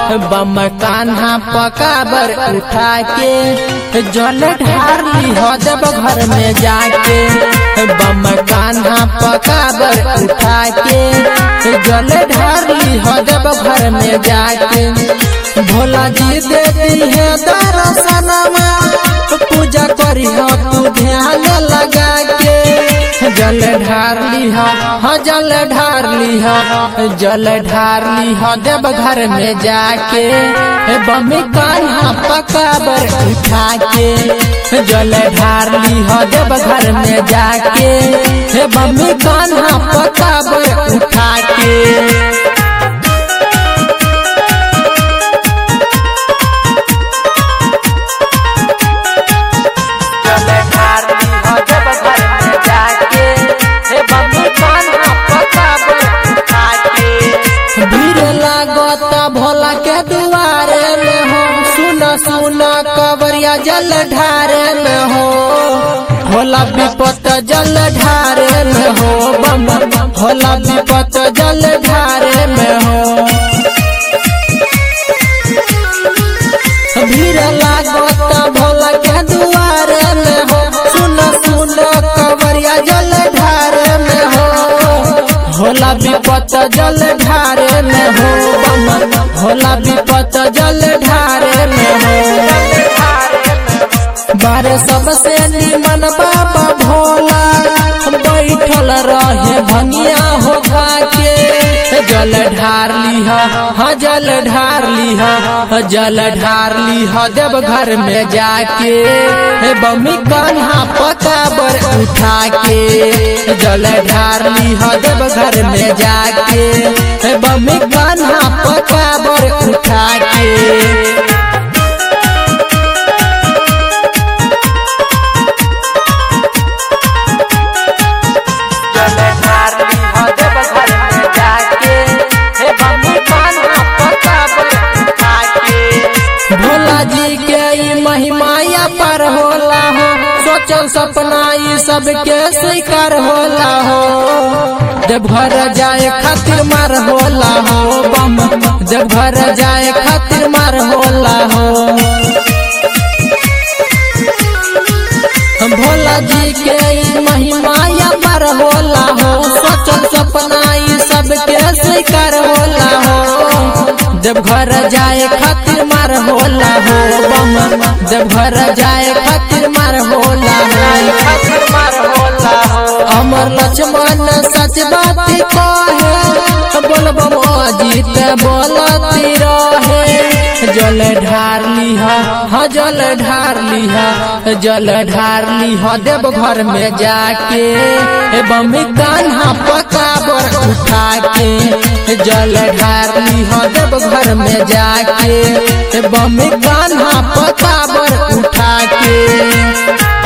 बम कान्हा पकाबर उठा के जल ढार लिहा देव घर में जाके। बम कान्हा पकाबर उठा के जल ढार लिहा देव घर में जाके। भोला जी देती है दर्शनमा पूजा करी तू ध्यान लगा के। जल ढार लिहा जल ढार लिहा जल ढार लिहा देव घर में जाके। बम कान्हा पकाबर उठा के जल ढार लिहा देव घर में जाके। बम कान्हा पकाबर उठा के। भोला के दुआरे में हो सुना सुना कवरिया जल ढारे में हो। भोला विपत जल ढारे में हो बम भोला विपत जल ढारे में हो। भीड़ लागता भोला के दुआरे में हो सुना सुना कवरिया जल ढारे में हो। भोला विपत जल ढारे में हो भोला विपत जल ढारे में हो। बारे सबसे निमन बाबा भोला बैठल रहे भनिया हो के। जल ढार लिहा जल ढार लिहा जल ढार लिहा देव घर में जाके। बम कान्हा पकाबर उठा के जल ढार लिहा देव घर में जाके। बम कान्हा पकाबर उठा के। भोला जी के महिमाया पर होला हो सोचल सपना सबके स्वीकार होला हो। देवघर जाए खातिर मार होला हो बम देवघर जाए खातिर मार होला हो। भोला जी के महिमाया पर होला हो सोचल सपना सबके स्वीकार होला हो। देवघर जाए खातिर मार होला हो बम देवघर जाए खातिर मार होला हो। अमर लक्ष्मण सच बात कहे बोल बम अजीत बोलती रहे। जल ढार लिहा जल ढार लिहा जल ढार लिहा देव घर में जाके। बम कान्हा पकाबर उठा के जल ढार लिहा देव घर में जाके। बम कान्हा पकाबर उठा के।